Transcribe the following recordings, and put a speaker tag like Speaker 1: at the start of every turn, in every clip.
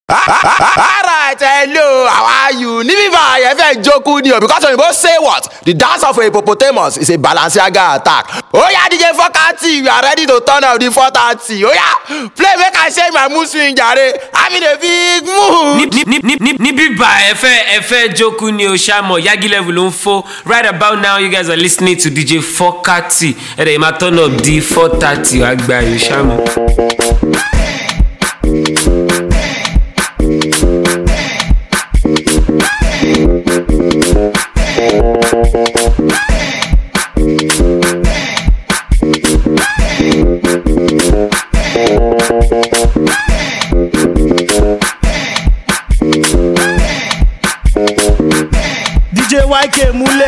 Speaker 1: Alright, hello, how are you? Nibiva, you fẹ́ joke ni o because Oyinbo say what? The dance of a hippopotamus is a Balenciaga attack. Oh yeah, DJ Fokati, we are ready to turn up the 430. Oh yeah, play make I shake my mood swing, jare. I'm in a big mood.
Speaker 2: Nibiva, ẹ fẹ́ joke ni o ṣamo Yagi level ló ń fo. Right about now, you guys are listening to DJ Fokati. Ẹ dẹ̀ máa turn up the 430 àgbà yìí ṣamo.
Speaker 3: DJ YK Mule.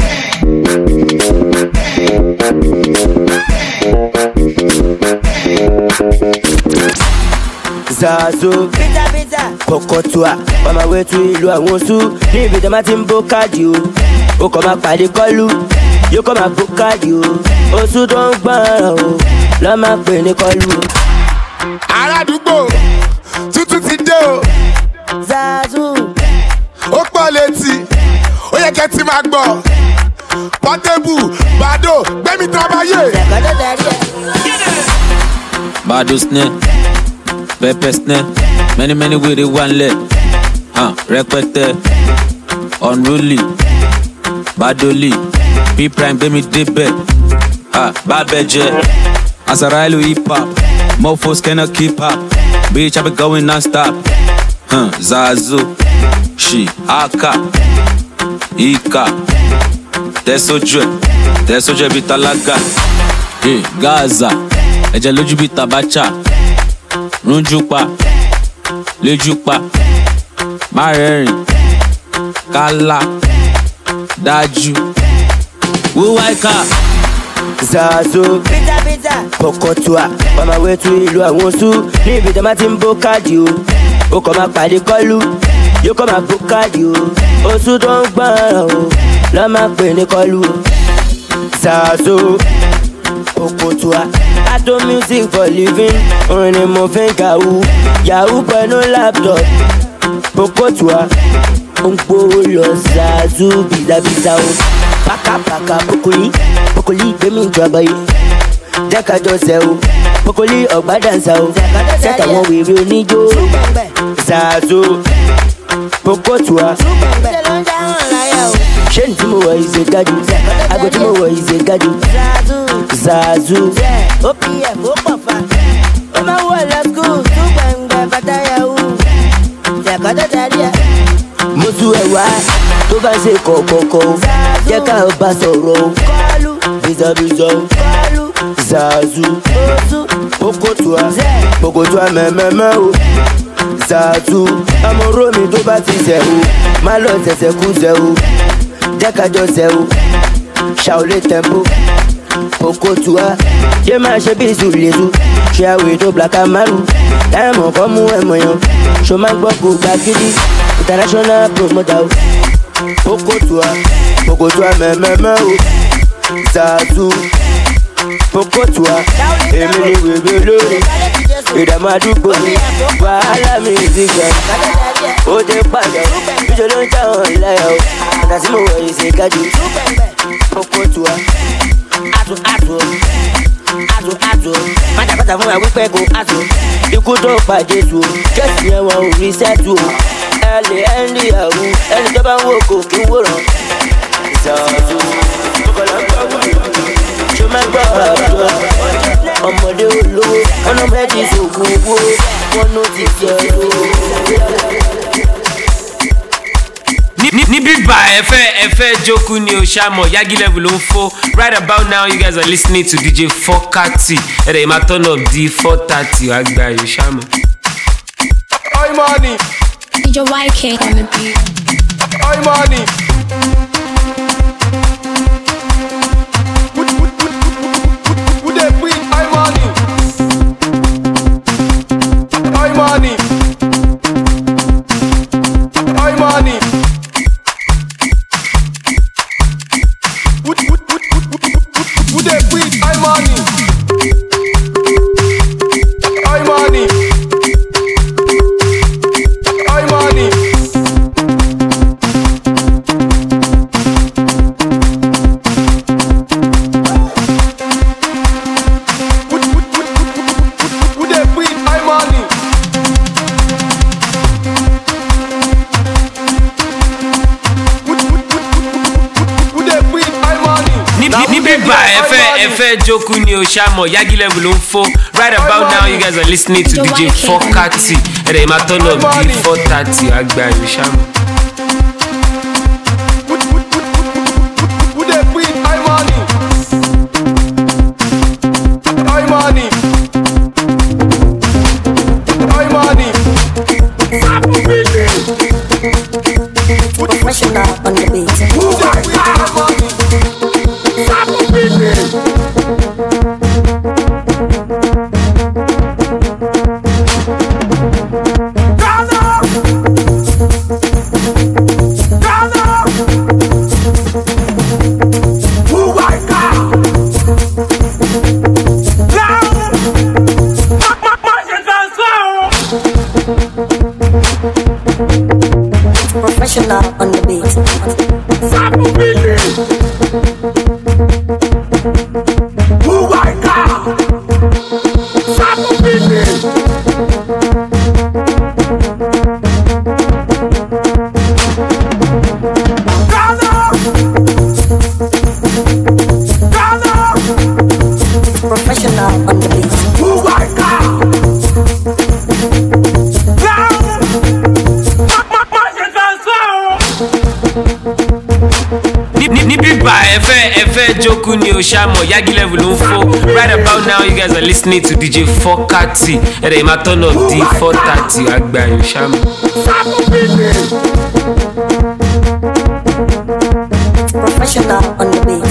Speaker 3: Zazo Pokotua on my way to ìlú àwọn Oṣù níbi tí a máa ti ń bó káàdì o ó kàn máa pàdé kọlù yóò kàn máa bó káàdì o Oṣù tó ń gbọ́ràn o lọ́ máa pè ní kọlù o.
Speaker 4: Aládùúgbò tuntun ti dé o.
Speaker 3: Zazo
Speaker 4: Ó pọ̀ létí ó yẹ kẹ́ ti máa gbọ́ Portable Bado Gbẹ́mi Trabayé.
Speaker 5: Bado snare, pepper snare, many with it one leg. Rẹpẹtẹ, unruly, Badoli, P Prime Gbẹ́mi débẹ̀. Babẹjẹ, Asarailu hip hop, mofos cannot keep up. Bitch I be going non-stop. Zazo, She, Aka, Ika, Tẹ̀sọ́jẹ́ bí tálákà. Gaza, ẹ̀jẹ̀ lójú bí tabacha. Rúnjúpa, léjúpa, má rẹ́rìn, kálá, dájú. Wúwáìkà.
Speaker 3: Zazo Pokotua on my way to ìlú àwọn Oṣù níbi tí a máa ti ń bó káàdì o ó kàn máa pàdé kọlù yóò kàn máa bó káàdì o Oṣù tó ń gbọ́ràn o lọ́ máa pè ní kọlù o. Zazo Pokotua I do music for living orin ni mo fi ń kàwú yahoo pẹ̀lú laptop Pokotua ó ń gbówó lọ Zazo bìzàbìzà o pàkàpàkà Pokoli Gbẹ́mi Trabayé jẹ́ ká jọ ṣe o Pokoli ọ̀gbádànsá o ṣẹ́ta wọn wèrè oníjó Zazo Pokotua ṣé ní tí mo wọ̀ ìṣe gájú ago tí mo wọ̀ ìṣe gájú Zazo OPF ó pọ̀ fa ó máa wọ̀ lọ skul tún gbẹ̀ngbẹ̀ bàtà yahoo ṣẹ̀kọ́ tó darí ẹ̀. Mo tún ẹ̀ wá tó bá ṣe kọ̀ọ̀kọ̀ọ̀kọ̀ jẹ́ ká bá sọ̀rọ̀ o bìzọ̀bìzọ̀ Zazo Pokotua mẹ́mẹ́mẹ́ o Zazo amọ̀rọ̀ mi tó bá ti ṣẹ̀ o má lọ ṣẹ̀ṣẹ̀ kú ṣẹ̀ o jẹ́ ká jọ ṣẹ̀ o Shaolin tempo Pokotua ṣé máa ṣe bí ìṣúlẹ̀ṣù ṣé àwẹ̀ tó Black Amaru táìmù kan mú ẹ̀mọ̀ yàn ṣó máa gbọ́ kó gbà gidi international promoter o Pokotua mẹ́mẹ́mẹ́ o Zazo Pokotua èmi ni wèrè lórí ìdààmú àdúgbò mi wàhálà mi ti gbà ó dé padà níṣẹ́ ló ń jáwọ́ ìláyà o àtà tí mo wọ̀ yìí ṣe gájú Pokotua àtò pátápátá fún wa wípé kò àtò ikú tó pa Jésù kẹ́sì yẹn wọn ò rí sẹ́tù o ẹ lè ẹ́ ń rí àwù ẹni tó bá ń wò kò kí ń wòran Zazo ṣó máa gbọ́ àjọ ọmọdé olówó ọ̀nà méjì ṣògùn owó wọn ló ti jẹ́ owó.
Speaker 2: Nibiva, ẹ fẹ́ joke ni o ṣamo Yagi level ló ń fo. Right about now, you guys are listening to DJ Fokati. Ẹ dẹ̀ máa turn up the 430 àgbà yìí ṣamo.
Speaker 4: Oi money,
Speaker 6: DJ YK on the beat.
Speaker 4: oi money. Who dey queen? Oi money, oi money, oi money. Who dey queen? Oi money, oi money.
Speaker 2: Níbíbà ẹ fẹ́ jókòó ni o ṣàmọ̀ Yagi level ló ń fọ́. Right about now you guys are listening to DJ Fokati. Ẹ̀rẹ̀ máa turn up di 4:30 àgbà yóò ṣàmọ̀.
Speaker 7: Professional on the beat. Professional on the beat. Professional on the beat.
Speaker 2: Níbíbà ẹ fẹ́ jókòó ni o ṣàmọ̀ Yagi level ló ń fọ́. Right about now you guys are listening to DJ Fokati. Ẹ̀rẹ̀ máa turn up di 4:30 àgbà yóò ṣàmọ̀.
Speaker 7: Professional on the beat.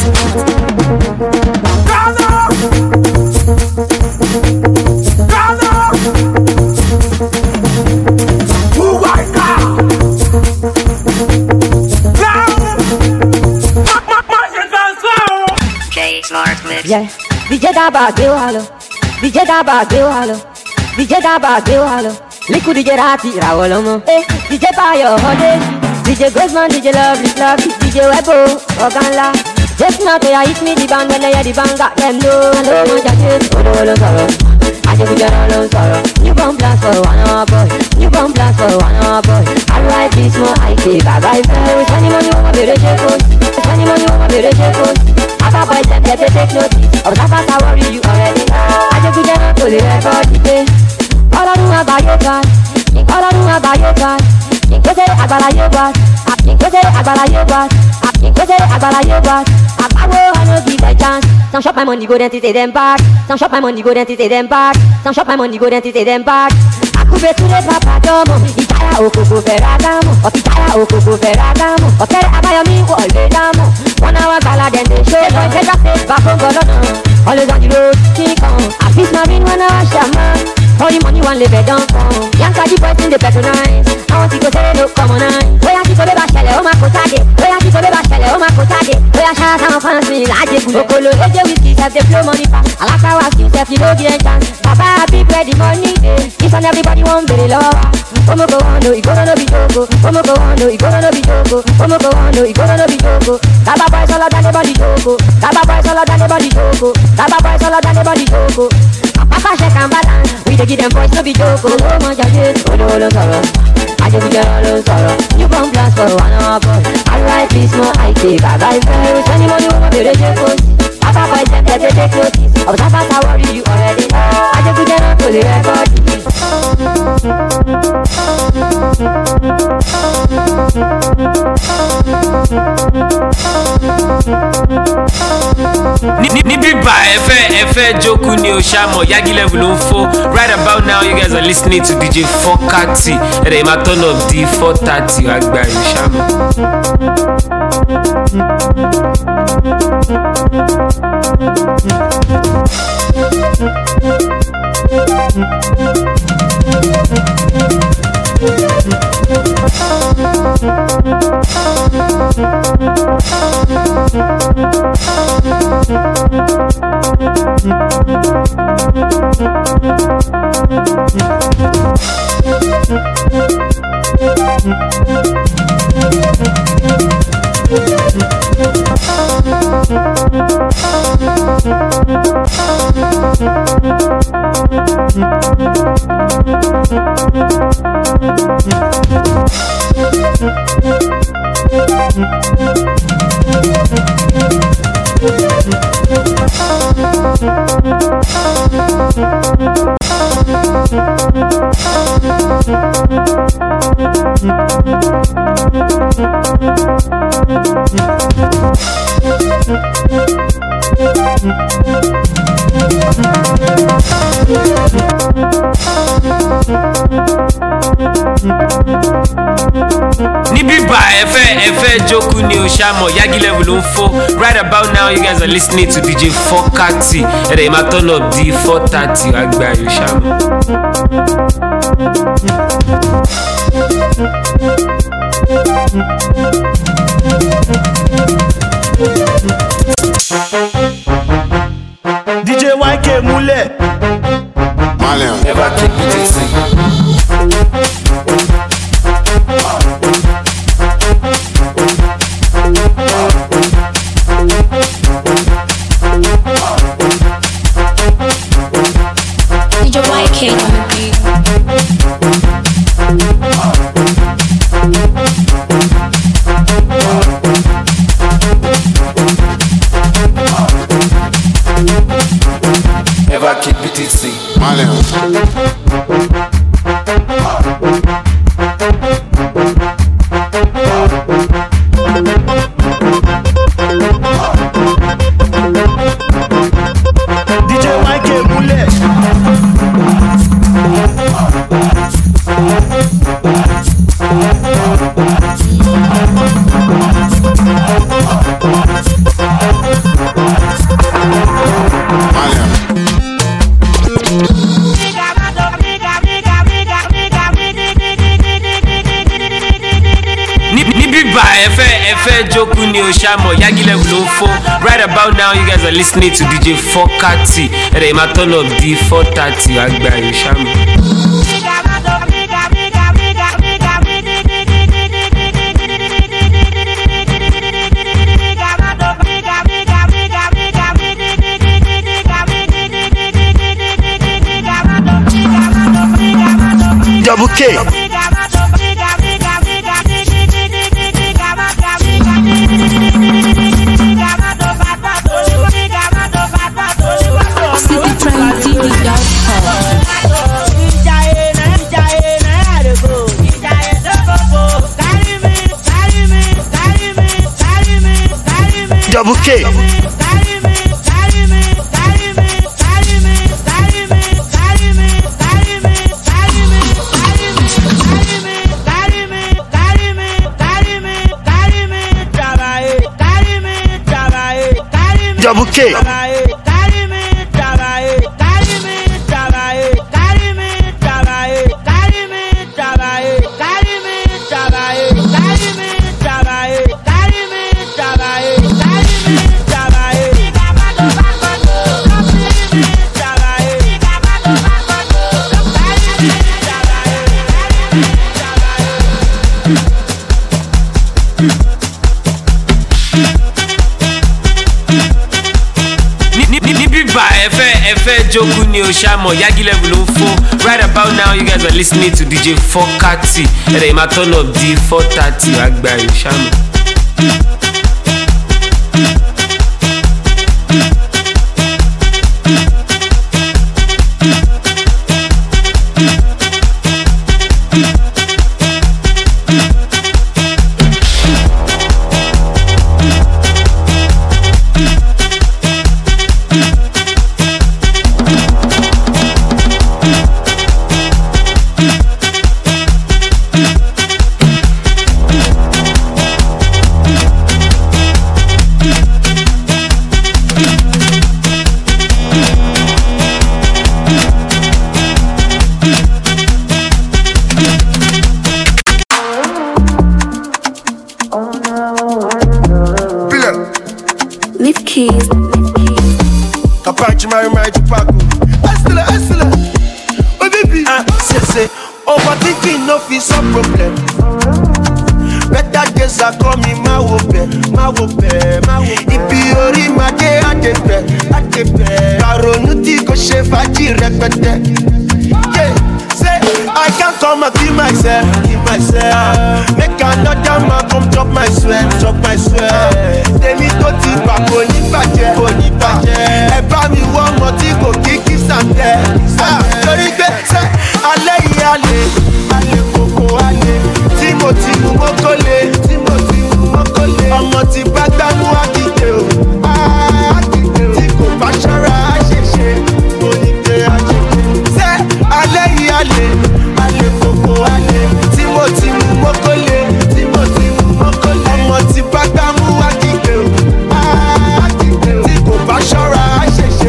Speaker 8: Yeah, DJ Daba gbé wa lọ, DJ Daba gbé wa lọ, DJ Daba gbé wa lọ, Liku DJ Rati ìràwọ̀ lọ́mọ. DJ Bayo ọdẹ, DJ Gozman, DJ Lovely, DJ Webo ọ̀gá ńlá. Just now to ya hit me the band when I hear the bang got them low. Hello, mo jáde, olówó ló sọ̀rọ̀, Ajégúnjẹ́rán ló sọ̀rọ̀. Newborn blast for one hour boy, newborn blast for one hour boy. R.I.P. small IK, bàbá ìfẹ́. Sani mo ní wọ́n bèrè ṣe kó, sani mo ní wọ́n bèrè ṣe kó. Papa boys them they take notice. Observers are worry you already. Ajégúnjẹ́rán tó lè rẹ́kọ̀dì pé Ọlọ́run àgbáyé kan, Ọlọ́run àgbáyé kan. Ìgbésẹ̀ àgbàlá yóò wá, ìgbésẹ̀ àgbàlá yóò wá, ìgbésẹ̀ àgbàlá yóò wá. Àgbáwo I no give a chance. Some shop my money go then to take them back. Some shop my money go then to take them back. Some shop my money go then to take them back. Akube tule papa domo, ìtayà òkòkò Ferragamo, ìtayà òkòkò Ferragamo. Ọ̀kẹ́rẹ́ Abáyọ̀mí wọlé dámọ̀. 1 hour gala then they show. Boy get up face back on Golono. Always on the road, kick on. I fix my ring when I wash your man. All the money one live down come. Yanka the boys in the patronize. I want to go say no come on nine. Oya ti kobe ba ṣẹlẹ̀, ó máa kó sáde. Oya ti kobe ba ṣẹlẹ̀, ó máa kó sáde. Oya ṣáà sáwọn fans mi lájẹkùn. Okolo eje whiskey sef dey flow money pass. Alakawa still sef you no get chance. Baba happy where the money dey. This one everybody wan bèrè lọ́wọ́ wa. Omoko wan no, ìgboro no be jogo. Omoko wan no, ìgboro no be jogo. Omoko wan no, ìgboro no be jogo. Baba boys all ọ̀dà nobody jogo. Baba boys all ọ̀dà nobody jogo. Baba boys all ọ̀dà nobody jogo. Papa check and balance. We dey give them boys no be jogo. Olówó mọ jáde, olówó ló sọ̀rọ̀. Ajégúnjẹ́rán ló sọ̀rọ̀. Newborn blast for one hour boy. R.I.P. small IK, bàbá ìfẹ́. Sani mo ní wọ́n bèrè ṣe kó sí. Papa boys dem dey take notice. Observers are worry you already. Ajégúnjẹ́rán tó lè rẹ́kọ̀dì.
Speaker 2: Níbíbà ẹ fẹ́ jókòó ni o ṣàmọ̀ Yagi level ló ń fọ́. Right about now you guys are listening to DJ Fokati. Ẹ̀rẹ̀ máa turn up di 4:30 àgbà yóò ṣàmọ̀. Nibiba Efe Joku ni Oshamo Yagi level on 4. Right about now you guys are listening to DJ Fokati. And they might turn up the 430 Agba Oshamo.
Speaker 9: DJ YK Mule
Speaker 4: Malian.
Speaker 2: Never keep it easy.
Speaker 6: DJ YK on the beat.
Speaker 2: Never keep it easy.
Speaker 4: Malian.
Speaker 9: DJ YK Mule
Speaker 4: Malian.
Speaker 2: Nibiba Efe Joku ni Oshamo Yagi level on 4. Right about now you guys are listening to DJ Fokati. And they might turn up the 430 Agba Oshamo.
Speaker 9: Double K Double K Double K
Speaker 2: Efe Joku ni Oshamo Yagi level on 4. Right about now you guys are listening to DJ Fokati. And they might turn up the 430 Agba Oshamo.
Speaker 7: Lift keys.
Speaker 9: Apache Mari Tupac. Hustler. Oh baby, say, overthinking no fit solve problem. Better days are coming, my wope. Ibi ori ma de atepe. Karonuti ko she faji repete. Yeah, say I can't come and kill myself. Make another man come chop my sweat. Tell me to ti back on if I bàjẹ́ kò ní bàjẹ́ ẹ bá mi wọ́ ọmọ tí kò kí sàtẹ́ torí pé sẹ́ alẹ́ yìí alẹ́ kòkó alẹ́ tí mo ti mú mọ́kànlé ọmọ tí bá gbámú àdìgbè o tí kò bá ṣọ́ra àṣẹṣe kò ní pé àṣẹṣe sẹ́ alẹ́ yìí alẹ́ kòkó alẹ́ tí mo ti mú mọ́kànlé ọmọ tí bá gbámú àdìgbè o tí kò bá ṣọ́ra àṣẹṣe.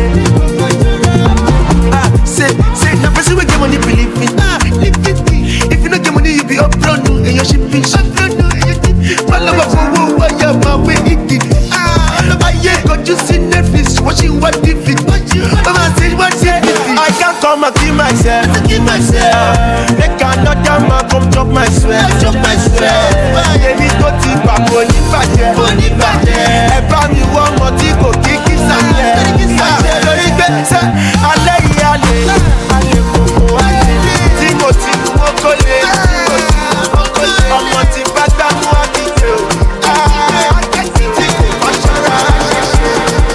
Speaker 9: Say the person wey get money believe me. If you no get money, you be upload no and your shipping. My love for who wire my way it. Aye, got you see Netflix watching what if it. Mama say what if it. I can't come and kill myself. Make another man come chop my sweat. Èmi tó ti bà kò ní bàjẹ́. Ẹ bá mi wọ́ ọmọ tí kò kí sàlẹ̀. Lórí gbé sẹ́ alẹ́ yìí alẹ́ kòkó alẹ́ tí mo ti mú mọ́kànlé ọmọ tí bá gbámú àdìgbè o tí kò bá ṣọ́ra àṣẹṣe.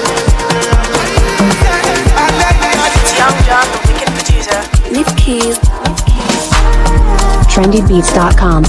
Speaker 9: Alẹ́ yìí alẹ́.
Speaker 7: Young John, wicked producer.
Speaker 6: Liv Keys.
Speaker 10: trendybeats.com.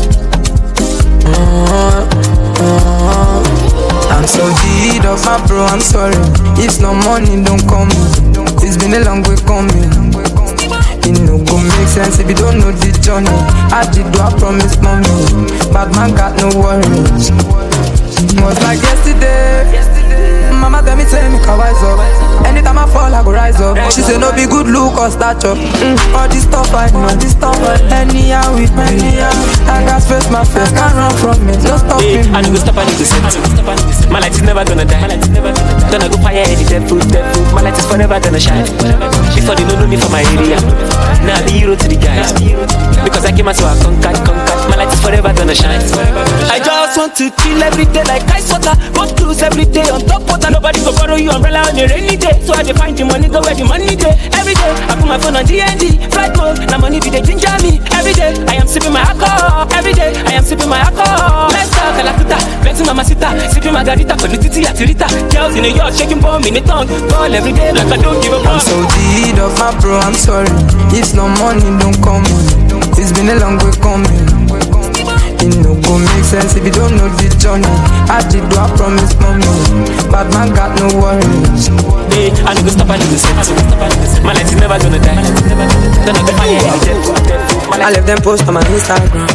Speaker 11: I'm so deed of my bro, I'm sorry. If no money, don't come. It's been a long way coming. It no go make sense if you don't know the journey. I did do I promise mommy, bad man got no worries. Was like yesterday. Mama tell me can wise up. Anytime I fall, I go rise up. She say no be good look or stature. All this stuff I know. Anyhow with me, I got face my face, can't run from it. No stopping.
Speaker 2: And you go stop and you go set. My light is never gonna die. Gonna go fire any devil. My light is forever gonna shine. Before they don't know me for my area. Now I be hero to the guys. Because I came out so I conquered. My light is forever gonna shine. I just want to chill every day like ice water. Go cruise every day on top water. Nobody go borrow you umbrella on a rainy day. So I dey find the money, go where the money day. Every day I put my phone on DND. Flight mode, now money be they ginger me. Every day I am sipping my alcohol. Every day I am sipping my alcohol. Let's talk Calacuta, Benson Mamacita, sipping margarita, Colutiti, Atirita. Girls in a yacht shaking bomb in the tongue. Call every day like I don't give a fuck.
Speaker 11: I'm so deed of my bro, I'm sorry. If no money, don't come in. It's been a long way coming. It no go make sense if you don't know the journey. I did do I promise mommy, bad man got no worries.
Speaker 2: Hey, I go stop and you go set. My light is never gonna die. Gonna go fire any devil.
Speaker 11: I left them post on my Instagram,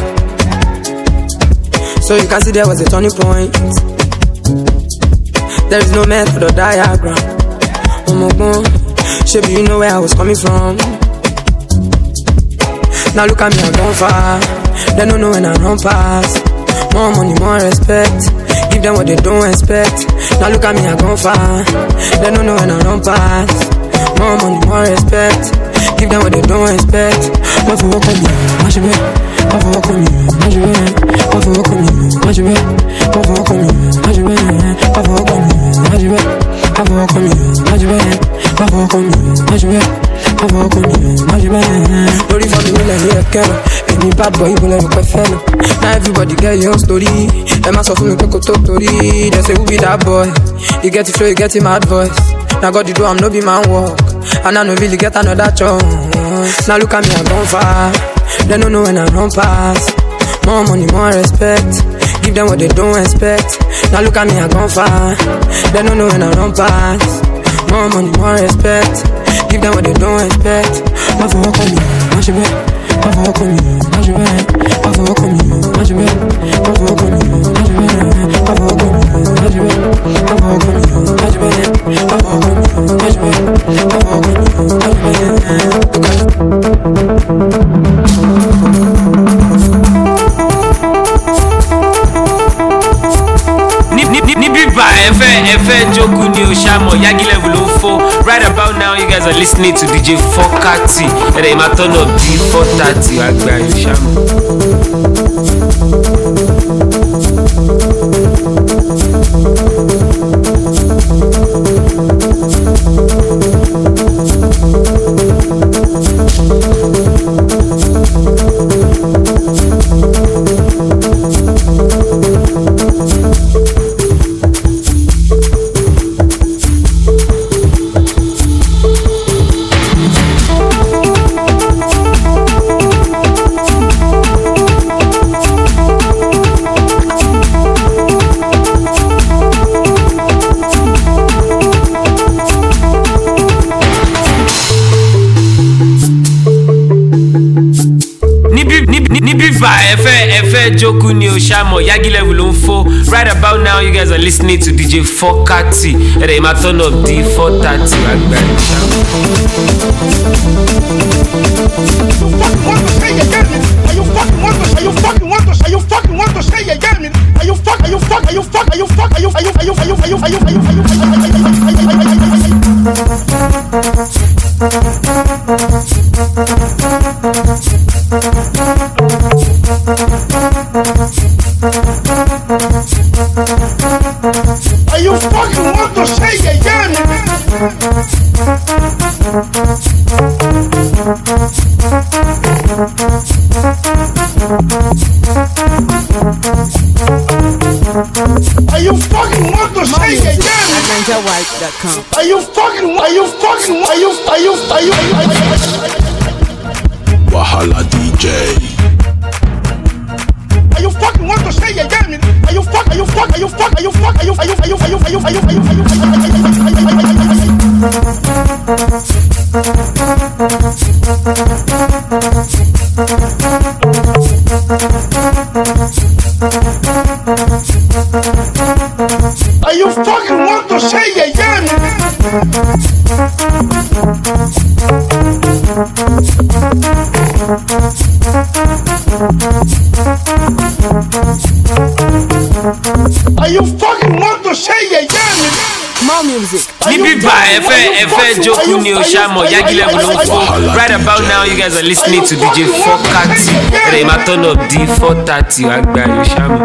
Speaker 11: so you can see there was a turning point. There is no method or diagram. Oh my God, maybe you know where I was coming from. Now look at me, I'm gone far. They don't know when I run past. More money, more respect. Give them what they don't expect. Now look at me, I'm gone far. They don't know when I run past. More money, more respect. Give them what they don't expect. What for walk on me, what you bet? What for walk on me, what you bet? What for walk on me, what you bet? What for walk on me, what you bet? What for walk on me, what you bet? What for walk on me, what you bet? What for walk on me, what you bet? What for walk on me, what you bet? Lórí fún mi nílẹ̀ ní ẹ̀kẹ́rọ̀. Any bad boy, you will never fellow. Now everybody get your own story. Am I suffering with a story? They say who be that boy? You get it flow, you get him mad voice. Now God, you do I'm no be man walk, and I no really get another chance. Now look at me, I'm gone far. They don't know when I run past. More money, more respect. Give them what they don't expect. Now look at me, I'm gone far. They don't know when I run past. More money, more respect. Give them what they don't expect. What for walk on me? What you bet? What for walk on me? What you bet? What for walk on me? What you bet? What for walk on me? What you bet? What for walk on me? What you bet? What for walk on me? What you bet? What for walk on me? What you bet? What for walk on
Speaker 2: Efe Joku ni Oshamo Yagi level 04. Right about now, you guys are listening to DJ Fokati. And I'm a turn up D430. Agba Oshamo. Nibiva Efe Joku ni Oshamo Yagi level ló ń fọ́. Right about now you guys are listening to DJ 430. Ẹ̀rẹ̀ ìmá turn up di 430 àgbà Oshamo.
Speaker 10: You fucking want to say you fucking want to say you fucking want to say you get me? Are you fuck? Are you fuck? Are you fuck? Are you fuck? Are you are you are you are you are you are you are you are you fucking want to say you get me? Are you fucking want to say it again?
Speaker 11: NinjaWhite.com.
Speaker 10: Are you fucking
Speaker 4: Wahala DJ.
Speaker 10: Are you fucking want to say it again? Are you fuck? Are you fuck? Are you fuck? Are you fuck? Are you are you are you are you are you are you are you Are you fucking want to say it again? Are you fucking want to say it again?
Speaker 11: More music.
Speaker 2: Nibiva Efe Joku ni Oshamo Yagi level ló ń fọ́. Right about now you guys are listening to DJ 430. Ẹ̀rẹ̀ ìmá turn up di 430 àgbà Oshamo.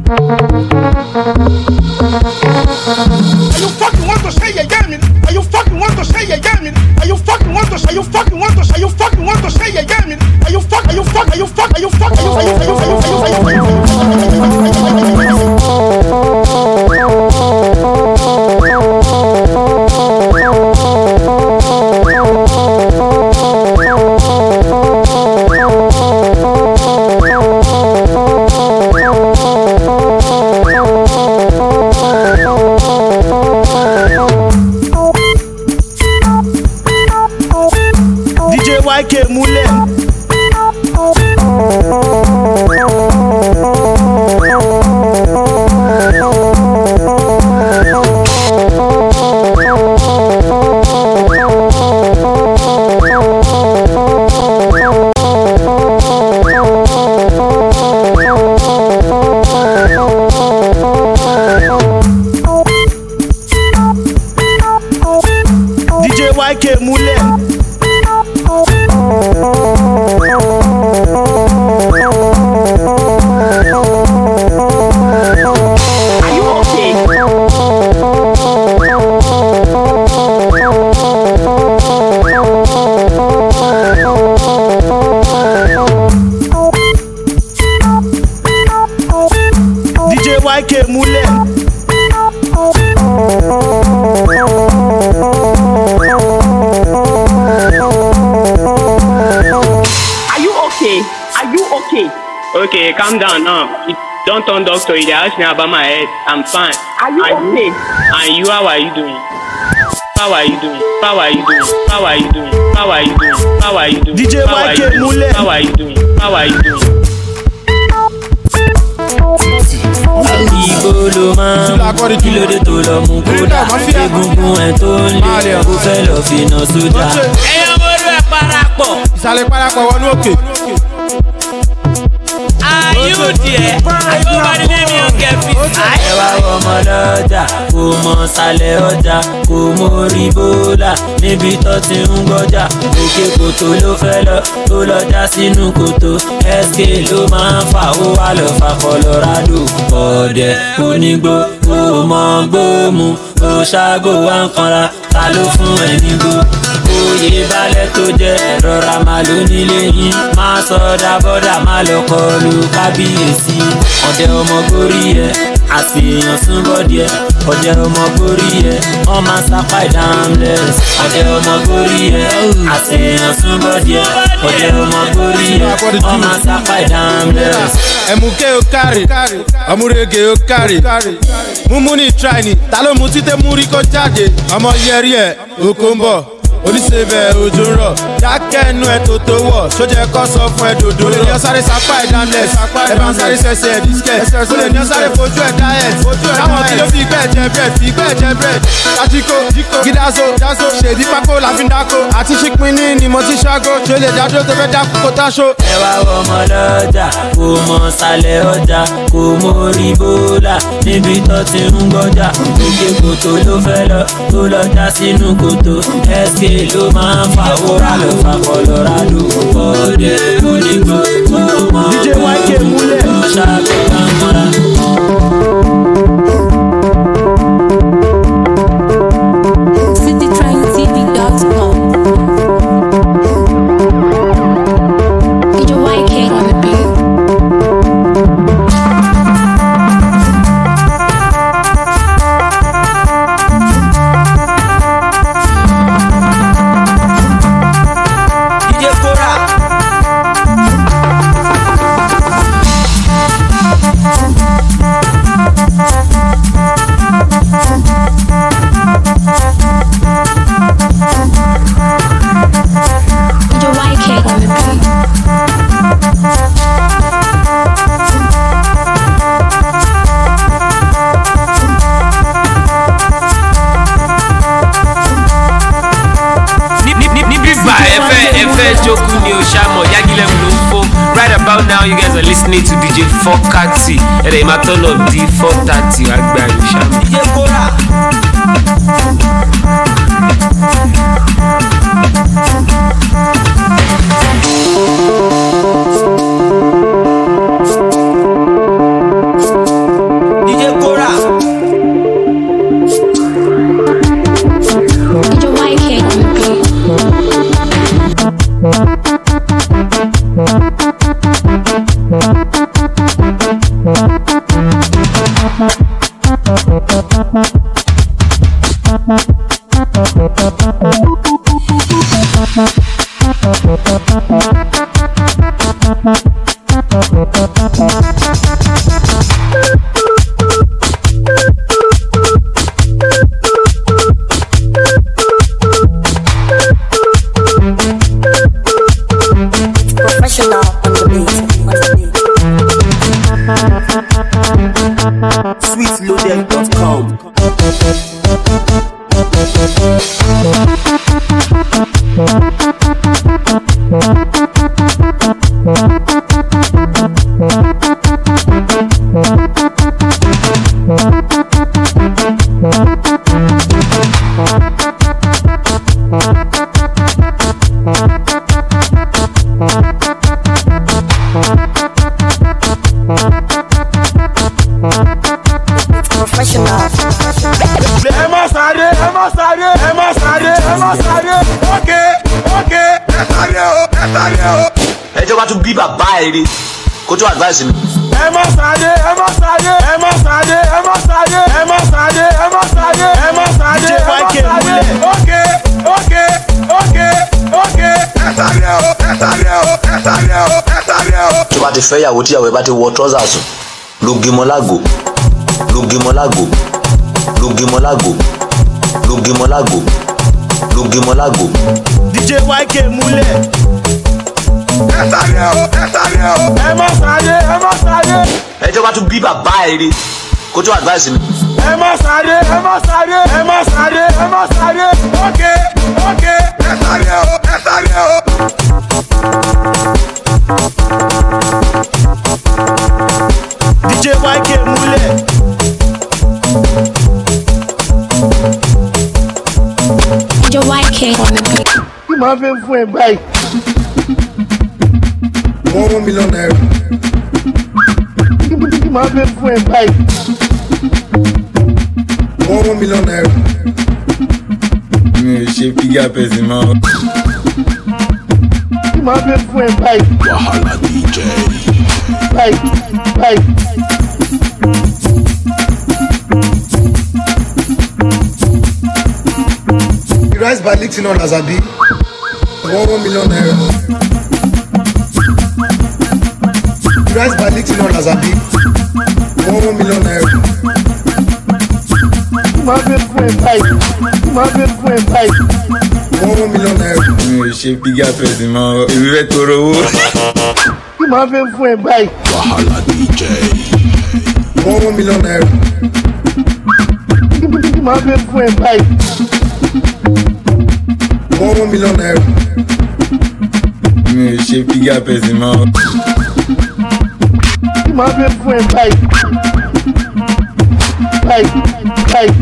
Speaker 10: Are you fucking want to say it again? Are you fucking want to say it again? Are you fucking want to say you fucking want to say you fucking want to say it again? Are you fuck? Are you fuck? Are you fuck? Are you fuck? Are you are you are you are you are you
Speaker 9: DJ YK Mule. DJ YK Mule.
Speaker 12: Are you okay?
Speaker 9: DJ YK Mule.
Speaker 12: Are you okay? Are you okay? Okay, calm down now. Don't turn doctor. You ask me about my head. I'm fine. Are you okay? And you, how are you doing? How are you doing? How are you doing? How are you doing? How are you doing? How are you doing?
Speaker 9: DJ
Speaker 12: How are you
Speaker 9: YK
Speaker 12: doing?
Speaker 9: Mule.
Speaker 12: How are you doing? How are you doing?
Speaker 5: Ibo ló máa ń kí ló dé tó lọ mú kódà egungun ẹ̀ tó ń lé kó fẹ́ lọ fi iná sójà. Ẹyọ mọ́lú ẹ̀ parapọ̀.
Speaker 9: Ìsàlẹ̀ parapọ̀ wọnú òkè.
Speaker 5: Ayú díẹ̀, ayúbọ̀dé ní mi ò kẹ́ fi sí. Ẹ wá ọmọ lọ́jà, kò mọ sálẹ̀ ọjà, kò mórí bólà, níbi tó ti ń gbọ́jà. Òkè kòtò ló fẹ́ lọ, tó lọ já sínú kòtò. SK ló máa ń fà ó wà lọ fà Colorado. Ọ̀dẹ̀ onígbó, kò mọ gbóòmù, ó ṣáàgò wá ń kanra, ta ló fún ẹ nígbó? Oyè balẹ̀ tó jẹ́ rọra máa ló nílé yín, máa sọ dábọ́dà máa lọ kọlu kábíyèsí. Ọ̀dẹ̀ ọmọ gorí ẹ̀, àṣeyàn súnbọ̀dì ẹ̀. Ọ̀dẹ̀ ọmọ gorí ẹ̀, wọ́n máa sápá ìdámlẹ̀s. Ọ̀dẹ̀ ọmọ gorí ẹ̀, àṣeyàn súnbọ̀dì ẹ̀. Ọ̀dẹ̀ ọmọ gorí ẹ̀, wọ́n máa sápá ìdámlẹ̀s.
Speaker 9: Ẹ̀mùké o kárì, ọmúrege o kárì. Múmú ní tíráìnì, ta ló mú títẹ́ mú rí kó jáde? Ọmọ yẹrí ẹ̀, oko ń bọ̀. Oníṣẹ́bẹ̀ òjò ń rọ̀, Jack
Speaker 13: kẹ́nu ẹ̀ tó tó wọ̀ sójẹ́ kọ́ sọ fún ẹ dòdò. olè ní ọ̀sáré sapá ẹ̀ damlẹ̀ ẹ̀ bá ń sáré sẹ̀sẹ̀ ẹ̀ dísíkẹ̀. olè ní ọ̀sáré fojú ẹ̀ diet. káwọn tí ló fi gbẹ́ jẹ bread. tajiko gidaso ṣèdí pákó làfi ń dáko. àti ṣípínní ni mo ti ṣágo. ṣe lè dádó tó fẹ́ dákú kó táṣó.
Speaker 5: ẹ wá wọ ọmọ lọ́jà kò mọ sálẹ̀ ọjà kò mórí bólà níbi tó ti ń gbọ́jà. òkè kòtò ló fẹ́ lọ tó lọ já sínú kòtò. sk ló máa ń fa wúrà lọ fa Colorado. òde onígbò kò mọ
Speaker 13: DJ YK múlẹ̀.
Speaker 5: kò ṣàkóso mọ́ra.
Speaker 6: citytrendtv.com. DJ YK on the beat.
Speaker 5: DJ Kora.
Speaker 6: DJ YK on the beat.
Speaker 2: Níbíbà ẹ̀fẹ́ jókòó ni o ṣàmọ̀ Yagilẹ̀ ló ń fò. Right about now you guys are listening to DJ Fokati. Ẹ̀rẹ̀ ìmá turn up di 4:30 àgbà yóò ṣàmọ̀.
Speaker 5: DJ Kora. DJ Kora.
Speaker 6: DJ YK on the beat.
Speaker 7: Professional on the beat.
Speaker 9: Sweetloaded.com.
Speaker 7: Professional.
Speaker 4: ẹ má sáré ok ẹ sáré o.
Speaker 14: ẹjọ́ bá tún bí bàbá ẹ̀ rí kó tó advice mi.
Speaker 4: ẹ má sáré
Speaker 13: DJ YK múlẹ̀.
Speaker 4: ok ẹ sáré o.
Speaker 14: tó bá ti fẹ́ yàwó tíyàwó ẹ bá ti wọ trọ́sà sùn ló gímọ lágò.
Speaker 13: DJ YK múlẹ̀.
Speaker 4: ẹ sáré o. ẹ má sáré.
Speaker 14: ẹjọ́ bá tún bí bàbá ẹ̀ rí kó tó advice mi.
Speaker 4: ẹ má sáré. ok ẹ sáré o.
Speaker 13: DJ YK múlẹ̀.
Speaker 6: DJ YK on the beat.
Speaker 10: Kí máa fẹ́ fún ẹ báyìí?
Speaker 4: 1 million naira.
Speaker 10: Kí máa fẹ́ fún ẹ báyìí?
Speaker 4: 1 million naira.
Speaker 15: Mi ò ṣe bígá pẹ̀sìn mọ́.
Speaker 10: Kí máa fẹ́ fún ẹ báyìí?
Speaker 4: Wàhálà DJ.
Speaker 10: Báyìí.
Speaker 4: The rice by Lipton on Azabi. 1 million naira. The rice by Lipton on Azabi. 1 million naira.
Speaker 10: Kí máa fẹ́ fún ẹ báyìí?
Speaker 4: 1 million naira.
Speaker 15: Mi ò ṣe bigger person mọ́, èmi fẹ́ tọrọ owó.
Speaker 10: Kí máa fẹ́ fún ẹ báyìí?
Speaker 4: Wàhálà DJ. 1 million naira.
Speaker 10: Kí máa fẹ́ fún ẹ báyìí?
Speaker 4: 1 million naira.
Speaker 15: Mi ò ṣe bigger person mọ́.
Speaker 10: Kí máa fẹ́ fún ẹ báyìí? Báyìí.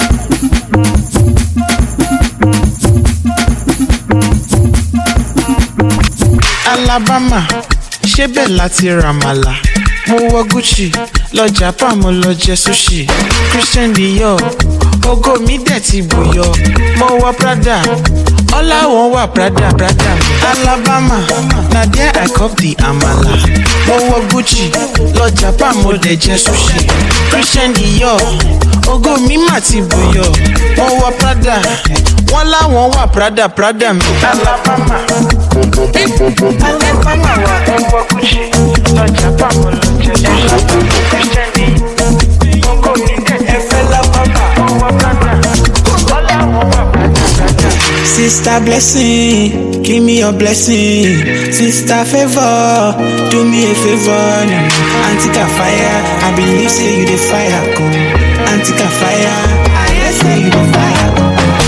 Speaker 16: Alabama ṣé bẹ́ẹ̀ láti ramala mo wọ Gucci lọ Japan mo lọ jẹ sushi Christian Dior ògo mi dẹ̀ ti bùyọ mo wọ Prada ọláwọ̀n wà Prada Alabama na there I cop the amala mo wọ Gucci lọ Japan mo dẹ̀ jẹ sushi Christian Dior ògo mi mà ti bùyọ mo wọ Prada wọ́n láwọn wà Prada mi. Alabama wà mo wọ Gucci lọ Japan mo lọ jẹ sushi Christian Dior ògo mi dẹ̀ ẹ̀fẹ́ lábàbà mo wọ Prada wọ́n láwọn wà Prada. Sister blessing, give me your blessing. Sister favor, do me a favor. Antica fire, I believe say you the fire come. Antica fire, I hear say you the fire come.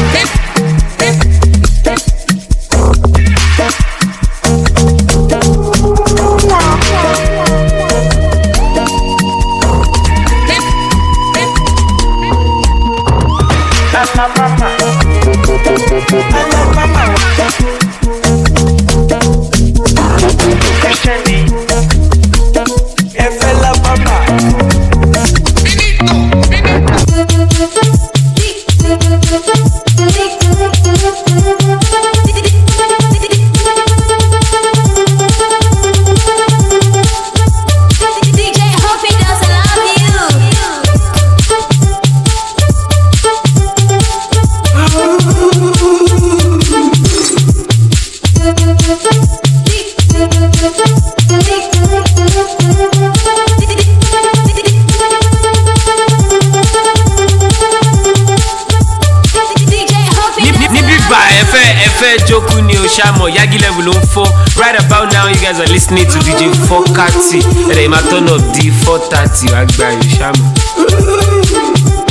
Speaker 2: Joku ni Oshamo, Yagi level on 4. Right about now, you guys are listening to DJ Fokati. And I'm at turn up D430. Agba Oshamo.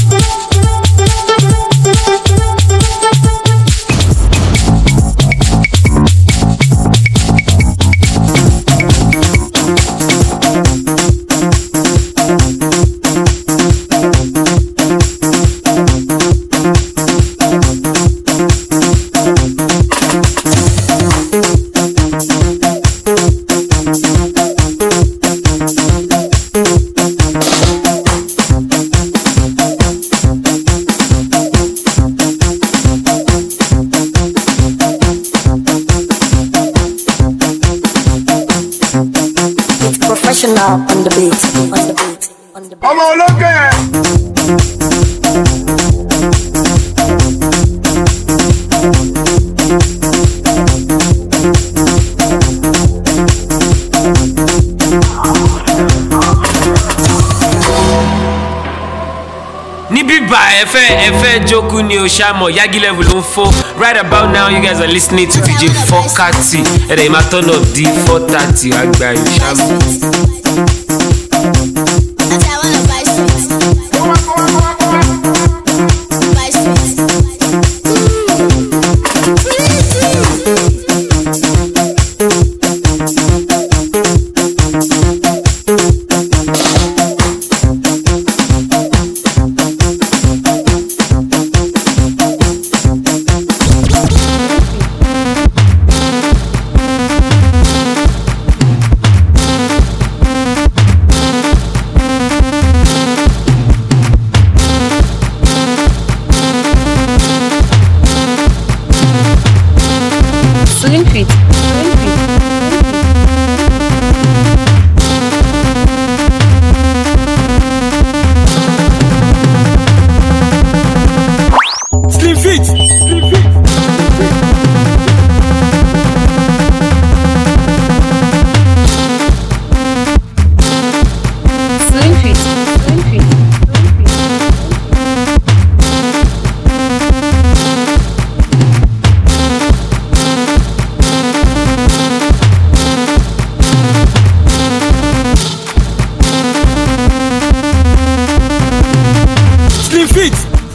Speaker 7: Professional on the beat.
Speaker 10: Ọmọ olókè.
Speaker 2: Efe Joku ni Oshamo, Yagi level on 4. Right about now, you guys are listening to DJ Fokati. And I'm at turn up D430. Agba Oshamo.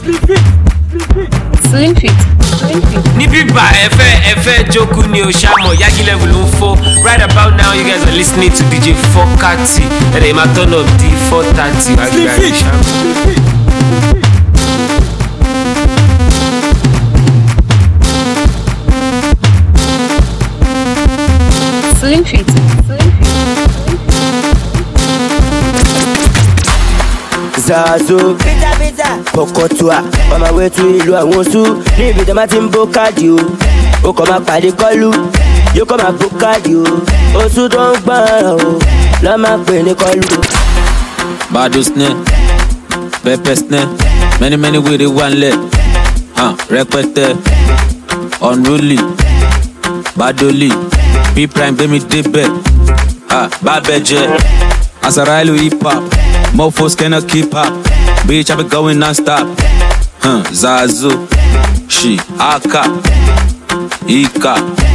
Speaker 6: Slim Fit.
Speaker 2: Níbí bá ẹ̀fẹ́ jókòó ni o ṣàmọ̀ Yagi level ló ń fọ́. Right about now you guys are listening to DJ Fokati. Ẹ̀rẹ̀ máa turn up di 4:30 àgbà ìṣàmọ̀.
Speaker 6: Slim Fit.
Speaker 3: Zazo Pokotua on my way to ìlú àwọn Oṣù níbi tí a máa ti ń bó káàdì o ó kàn máa pàdé kọlù yóò kàn máa bó káàdì o Oṣù tó ń gbọ́ràn o lọ́ máa pè ní kọlù.
Speaker 5: Bado snare, pepper snare, many with it one leg, rẹpẹtẹ, unruly, badoli, P-Prime gbẹmí débẹ̀, bábẹ́jẹ́, Asarailu hip hop, mofos cannot keep up, bitch I be going non-stop, Zazo, she, Aka, Ika,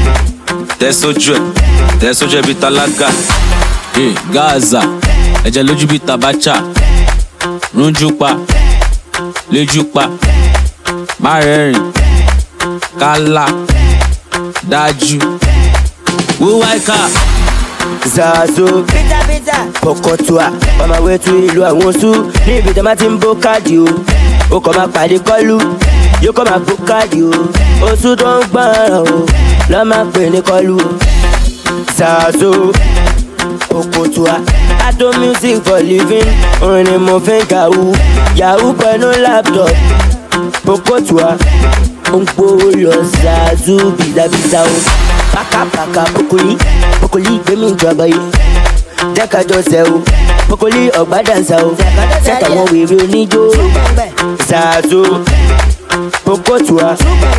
Speaker 5: Tẹ́sọ́jẹ́ bí tálákà, Gaza. Ẹ̀jẹ̀ lójú bíi tabacha rúnjú pa lójú pa má rẹ́rìn kálá dájú wíwá ìka.
Speaker 3: Zazo Pokotua on my way to ìlú àwọn Oṣù níbi tí a máa ti ń bó káàdì o ó kàn máa pàdé kọlù yóò kàn máa bó káàdì o Oṣù tó ń gbọ́ràn o lọ́ máa pè ní kọlù o. Zazo Pokotua I do music for living orin ni mo fi ń kàwú yahoo pẹ̀lú laptop Pokotua ó ń gbówó lọ Zazu bìzàbìzà o pàkàpàkà Pokoli gbẹmí ìjọba yìí jẹ́kájọ sẹ́ o Pokoli ọ̀gbá dànsá o sẹ́tà wọn wèrè oníjó Zazu Pokotua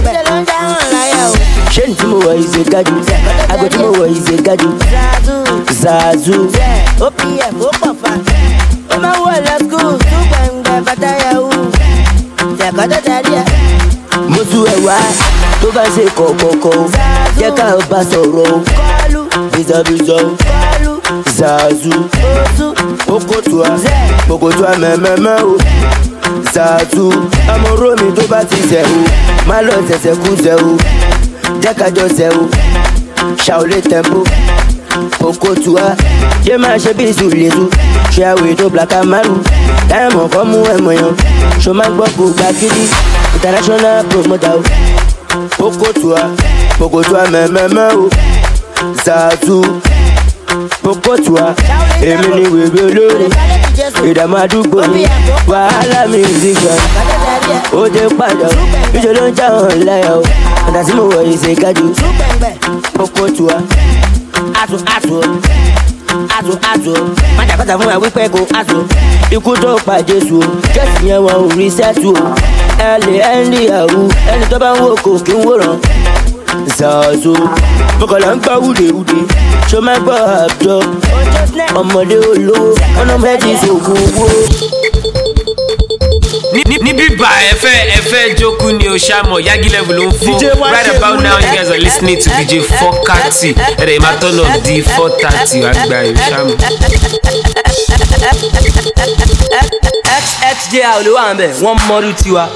Speaker 3: ṣé ní tí mo wọ̀ ìṣe gájú àgọ́ tí mo wọ̀ ìṣe gájú Zazu OPF ó pọ̀ fa ó máa wọ̀ lọ skul tún gbẹ̀ngbẹ̀ bàtà yahoo ṣẹ̀kọ́tọ̀ tẹ̀lé ẹ̀. mo tún ẹ̀ wá tó bá ṣe kọ̀ọ̀kọ̀ọ̀kọ̀ jẹ́ ká bá sọ̀rọ̀ o bìzọ̀bìzọ̀ o Zazu Pokotua mẹ́mẹ́mẹ́ o Zazu amúrò mi tó bá ti ṣẹ̀ o má lọ ṣẹ̀ṣẹ̀ kú ṣẹ̀ o jẹ́ kájọ ṣẹ̀ o ṣàwọlé tempo Pokotua yé máa ṣe bí ìsúlẹ̀sù ṣe àwẹ̀ tó black and maru táyàmọ̀ kọ́ mú ẹ̀mọ̀ yàn ṣo máa gbọ́ kó gba gidi international promoter o Pokotua mẹ́mẹ́mẹ́ o Zazu Pokotua èmi ni wèwè olórí ìdààmú àdúgbò mi wàhálà mi ìdígbà ó dé padà ìṣe ló ń já hàn láyà o ọ̀dà tí mo wọ̀ yìí ṣe gájú Pokotua azu májàkọ́ta fún wa wípé kò azu ikú tó pa Jésù o Jésù yẹn wọn ò rí sẹ́tù o ẹ lè ẹ́ndì àwù ẹni tó bá ń wò kò kí ń wòran Zazo bọ́kọ̀lá ń gbọ́ wúdewúde ṣó máa gbọ́ àbjọ ọmọdé olówó ọ̀nà mẹ́tì sògùn owó.
Speaker 2: Níbí bá ẹ̀fẹ́ jókòó ni o ṣàmọ̀ Yagi level ló ń fọ́. Right about now you guys are listening to DJ Fokati. Ẹ̀rẹ̀ máa turn up di 4:30 àgbà ìṣàmọ̀.
Speaker 3: XJ olówó à ń bẹ̀ wọ́n mọ́rú tiwa.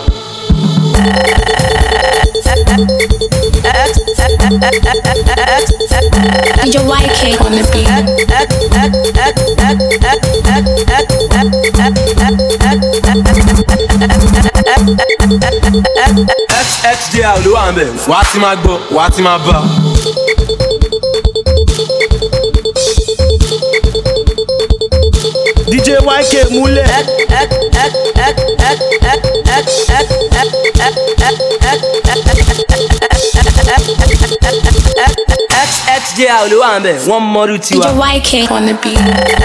Speaker 6: DJ YK on the beat.
Speaker 9: XJ olówó à ń bẹ̀ wàá ti máa gbọ́ wàá ti máa bá.
Speaker 13: DJ YK múlẹ̀.
Speaker 3: XJ olówó à ń bẹ̀ wọ́n mọ́rú tiwa.
Speaker 6: DJ YK on the beat.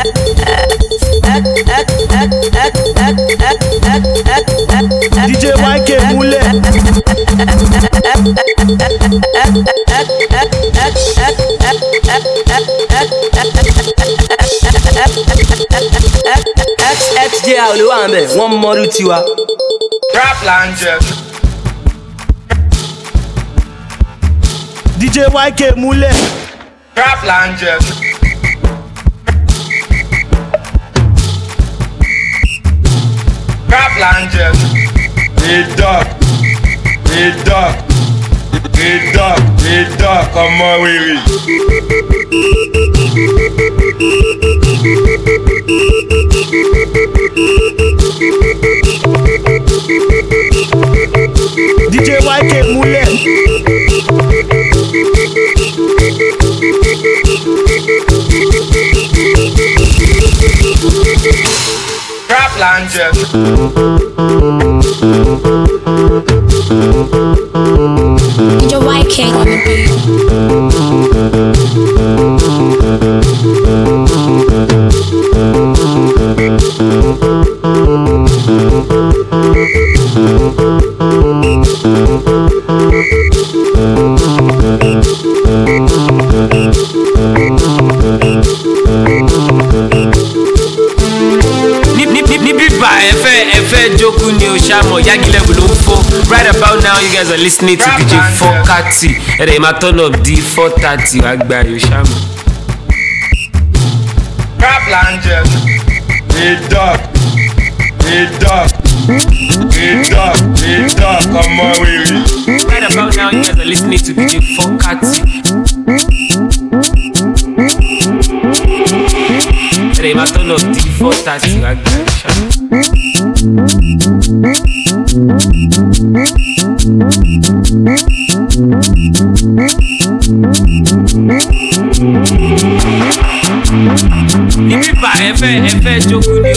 Speaker 13: DJ YK múlẹ̀.
Speaker 3: XJ olówó à ń bẹ̀ wọ́n mọ́rú tiwa.
Speaker 9: Rap Langer.
Speaker 13: DJ YK múlẹ̀.
Speaker 9: Rap Langer. Rap Langer.
Speaker 17: ọmọ wèrè.
Speaker 9: DJ YK múlẹ̀.
Speaker 17: Rap Langer.
Speaker 6: DJ YK on the beat.
Speaker 2: Right about now, you guys are listening to DJ Fokati. And they might turn up D430. Agba Yoshamo.
Speaker 17: Rap Langer. Come on,
Speaker 2: right about now, you guys are listening to DJ Fokati. And they might turn up D430. Agba Yoshamo. Ibiba ẹfẹ jókòó ni o.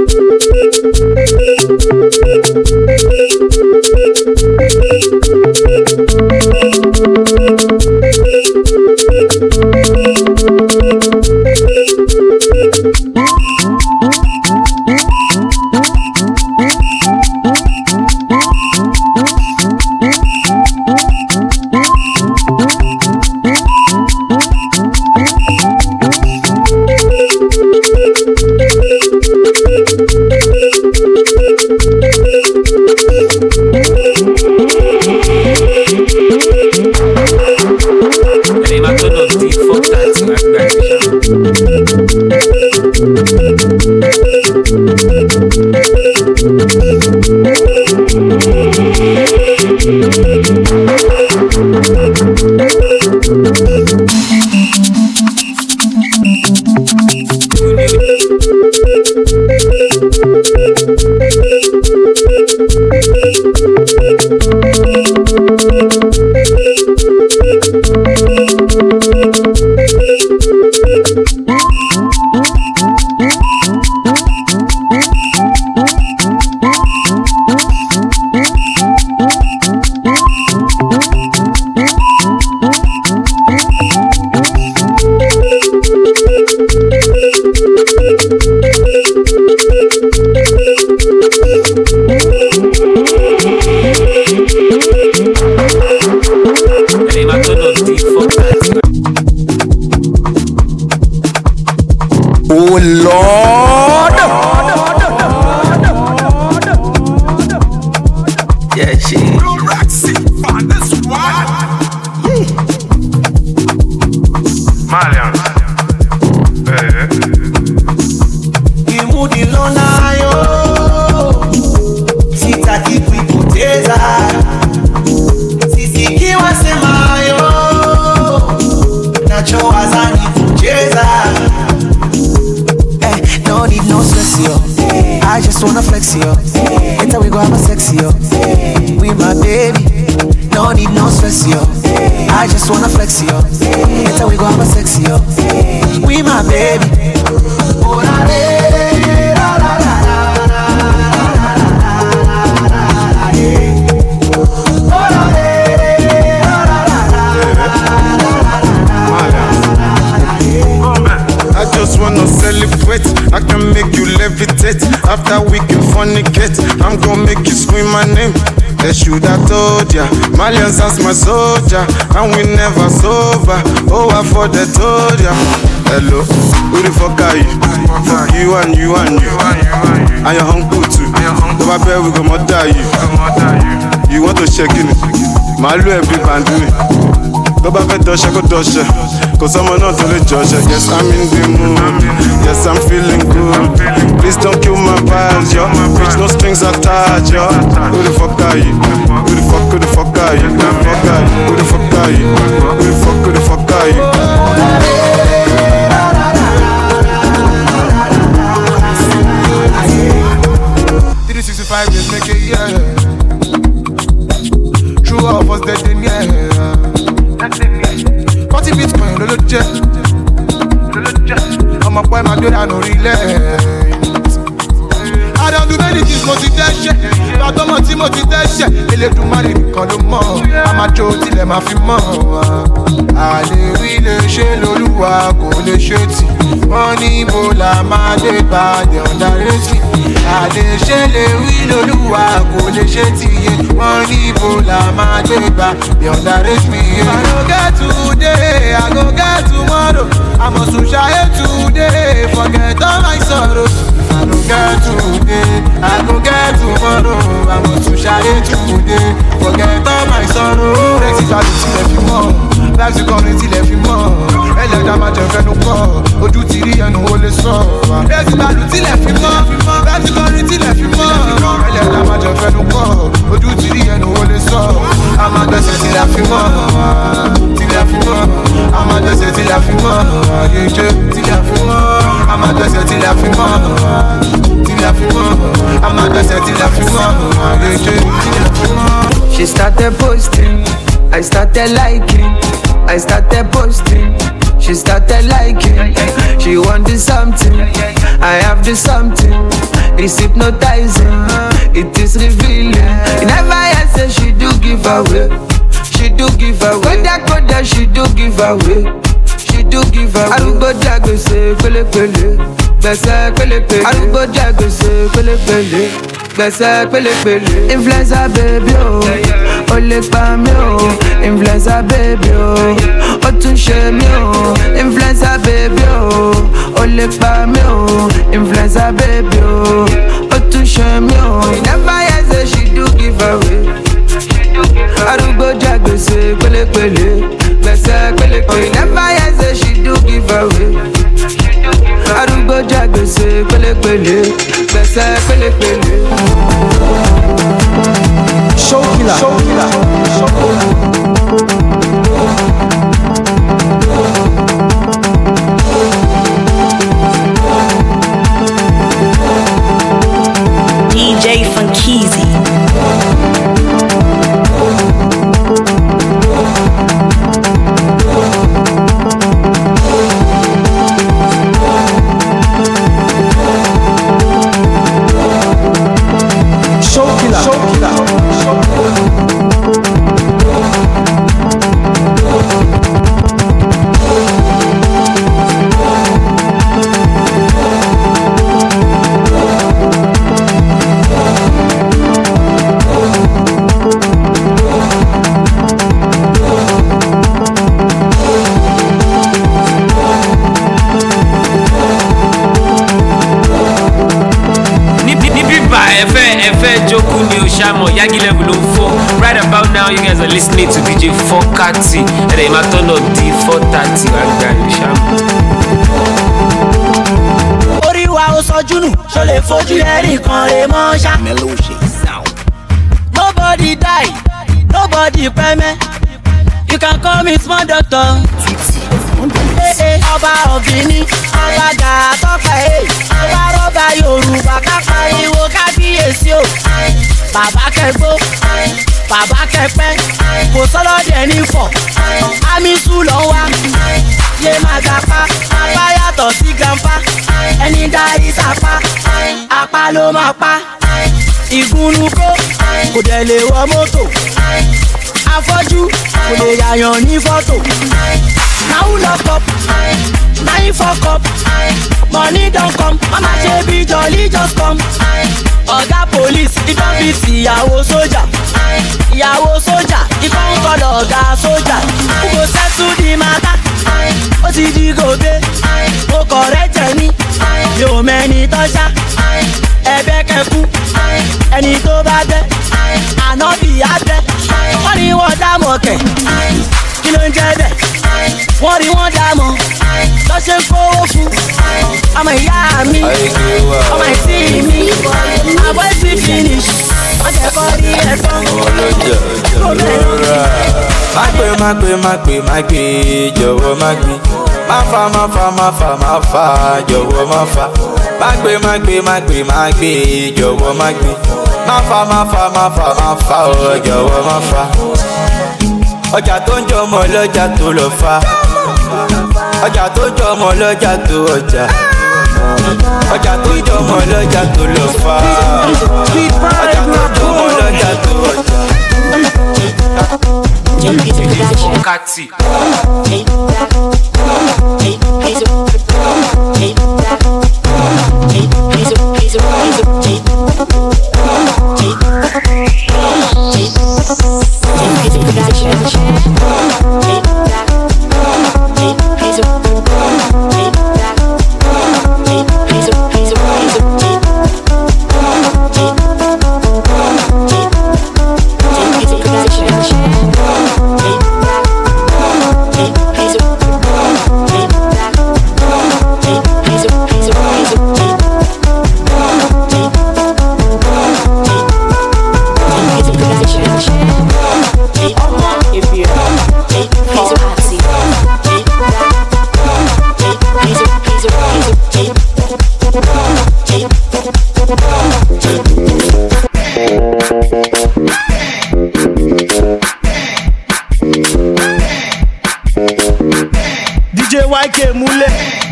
Speaker 1: Oh Lord! Yeah, shit.
Speaker 4: Roxy on this one.
Speaker 17: Malian.
Speaker 9: Imudi lona yo. Sitaki kuipoteza. Sisi kiwa sema yo. Nachowaza ni kucheza. No need no stress, yo. I just wanna flex, yo. Later we go have a sex, yo. We my baby. No need no stress, yo. I just wanna flex, yo. Later we go have a sex, yo. We my baby. Oh, la, la, la, la, la,
Speaker 13: I just wanna celebrate. I can make you levitate. After we can fornicate, I'm gonna make you scream my name. They should have told ya. Malians as my soldier, and we never sober. Oh, I for the told ya. Hello, who the fuck are you? Fuck you and you and you. And your uncle too. So I bet we gon' murder you. You want to check in it? Malu every bandit. Tó bá fẹ́ dọ́ṣẹ́ kó dọ́ṣẹ́, kò sọ́mọ náà tó lè jọ́ṣẹ́. Yes, I'm in the mood, yes, I'm feeling good. Please don't kill my vibes, yo. Bitch, no string strings attached, yo. Who the fuck are you? Who the fuck are you? Who the fuck are you? Who the fuck are you? Who the fuck are you?
Speaker 9: 365 days make a year. True of us dead in yeah. 40 Bitcoin, lolo jet. I'm a boy, my girl, I no relent. I don't do many things, motivation. But I'm a team motivation. Ele do money, nìkan ló mọ̀. I'm a joke till I'm a fi mọ̀. Àlèrí lè ṣe lolúwa kò lè ṣe tì. Wọ́n ní ibo la máa dé gbàdé ọ̀dàrẹ́tì. Àlèṣe lè rí lolúwa kò lè ṣe tì yé. Wọ́n ní ibo la máa dé gbàdé ọ̀dàrẹ́tì. I go get today, I go get tomorrow. I must shine today, forget all my sorrows. I go get today, I go get tomorrow. I must shine today, forget all my sorrows. Rexy value till every month, back to community till every month. Ẹlẹ́dàá máa jẹ fẹ́nu kọ́, ojú ti rí ẹnu ó lè sọ. Rexy value till every month, back to community till every month. Ẹlẹ́dàá máa jẹ fẹ́nu kọ́, ojú ti rí ẹnu ó lè sọ. A máa gbẹ́sẹ̀ till every month, till every month. A máa gbẹ́sẹ̀ till every month, ayéjẹ́ till every month. A máa gbẹ́sẹ̀ till every month, till every month. A máa gbẹ́sẹ̀ till every month, ayéjẹ́ till every month.
Speaker 11: She started posting, I started liking, I started posting, she started liking. She wanted something, I have the something. It's hypnotizing, it is revealing. You never hear say she do give away, she do give away. Koda she do give away, she do give away. Arugbo jagbese pelepele, gbese pelepele. Arugbo jagbese pelepele, gbese pelepele. Influencer baby oh, o le pa mi o. Influencer baby oh, o tún ṣe mi o. Influencer baby oh, o le pa mi o. Influencer baby oh, o tún ṣe mi o. You never hear say she do give away. Arugbo jagbese pelepele, gbese pelepele. You never hear say she do give away. Arugbo jagbese pelepele, gbese pelepele.
Speaker 18: Show killer, show killer, show killer.
Speaker 7: DJ Funkeezy.
Speaker 18: Show killer, show killer, show killer.
Speaker 2: Yagi level of 4. Right about now, you guys are listening to DJ 4Kati. And then my turn up D430.
Speaker 5: Orí wa ó sọjú nù, ṣó lè fojú ẹ̀rí kan rè mọ́ ṣá. Nobody die, nobody pẹ́mẹ́. You can call me small doctor. Ọba ọ̀gbìnì, ọba gàtọ́pẹ́, ọba rọ́bà Yorùbá kápá ìwò kábíyèsí o. Bàbá kẹgbó, bàbá kẹpẹ́, kò sọ́lọ́dẹ̀ ní fọ̀. Amisu lọ wá, yé máa gapá, apá yàtọ̀ sí grandpa. Ẹni darí sapá, apá ló máa pa. Ìgúnnukó, kò dẹ̀ lè wọ mọ́tò. Afọ́jú, kò lè yàyàn ní fọ́tò. Now lock up, now you fuck up. Money don't come, mama ṣe jolly just come. Ọ̀gá police, ikán fi sí ìyàwó sójà. Ìyàwó sójà, ikán ń kọ́ lọ̀gá sójà. Who go settle the matter? Ó ti di gòbé, mo correct ẹni. Mi ò mẹ́ni tọ́já, ẹ̀bẹ̀ kẹ́kú. Ẹni tó bá bẹ́, ànábì á bẹ́. Wọ́n ní wọ́n dá mọ̀kẹ́, kí ló ń jẹ́ bẹ́ẹ̀? Wọ́n rí wọ́n dá mọ́, lọ́ ṣe ń kówó fún. Ọmọ ìyá mi, ọmọ ìtì mi, àbọ̀ ìtì fi ni
Speaker 19: má gbé jọ̀wọ́ má gbé má fa jọ̀wọ́ má fa má gbé jọ̀wọ́ má gbé má fa ọ jọ̀wọ́ má fa ọjà tó ń jọmọ lọ́jà tó lọ fa ọjà tó ń jọmọ lọ́jà tó ọjà ọjà tó ń jọmọ lọ́jà tó lọ fa ọjà tó ń jọmọ lọ́jà tó ọjà.
Speaker 2: Focati.
Speaker 9: DJ YK Mule.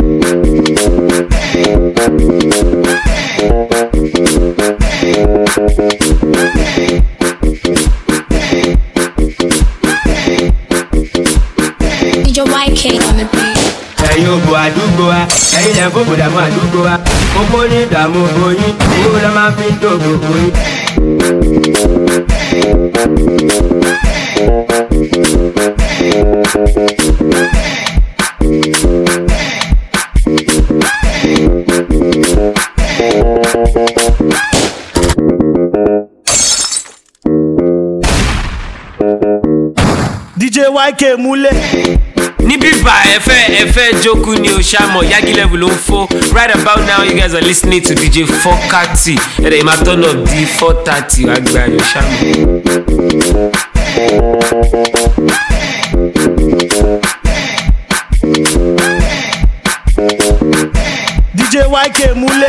Speaker 6: DJ YK on the beat.
Speaker 20: Ẹ̀yin ògbò àdúgbò wa, ẹ̀yin lẹ́ fòkò dààmú àdúgbò wa, kókó ní ìdààmú oyin, owó lọ́ máa fi ń dògbò oyin.
Speaker 9: DJ YK Mule.
Speaker 2: Níbí bá ẹ fẹ́ jókòó ni o ṣàmọ̀ Yagi level ló ń fọ́. Right about now you guys are listening to DJ Focati. Ẹ̀rẹ̀ ìmá turn up di 4:30 àgbà yóò ṣàmọ̀.
Speaker 9: DJ YK Mule.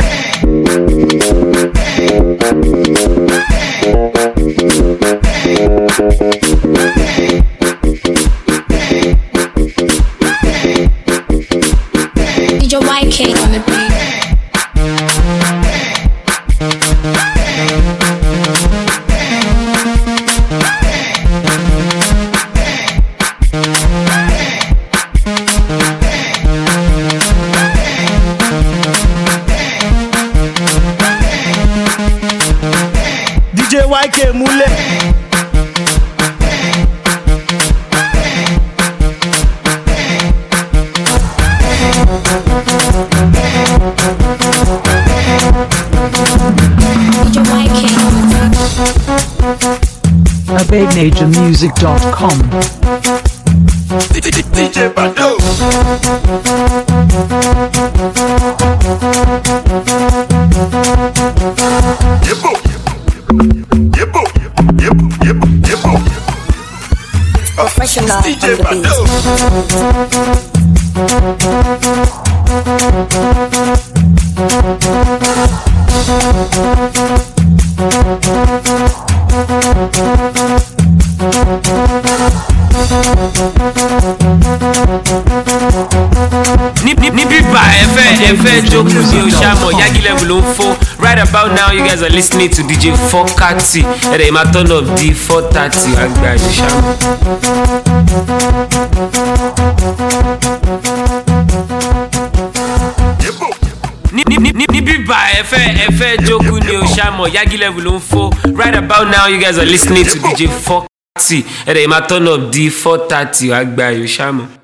Speaker 6: DJ YK on the beat.
Speaker 9: DJ YK Mule.
Speaker 21: AbegNaturMusic.com.
Speaker 4: DJ Bado.
Speaker 7: Professional DJ
Speaker 2: Níbí bá ẹ fẹ́ jókòó ni o ṣàmọ̀ Yagi level ló ń fọ́. Right about now you guys are listening to DJ Focati. Ẹ̀rẹ̀ ìmá turn up di 4:30 àgbà yóò ṣàmọ̀. Níbí bá ẹ fẹ́ jókòó ni o ṣàmọ̀ Yagi level ló ń fọ́. Right about now you guys are listening to DJ Focati. Ẹ̀rẹ̀ ìmá turn up di 4:30 àgbà yóò ṣàmọ̀.